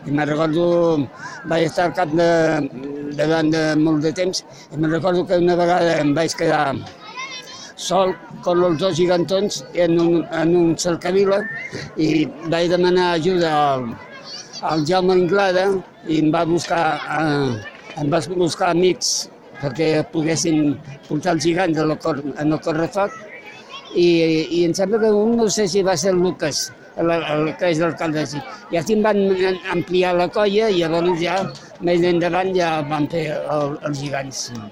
I me'n recordo, vaig estar al cap davant de molt de temps, i me'n recordo que una vegada em vaig quedar sol con els dos gigantons en un cercavila i vaig demanar ajuda al Jaume Anglada i em va buscar amics perquè poguessin portar els gegants en el correfoc i em sembla que un, no sé si va ser el Lucas, que és l'alcalde d'ací. I així em van ampliar la colla i llavors ja, més endavant, ja van fer els gegants.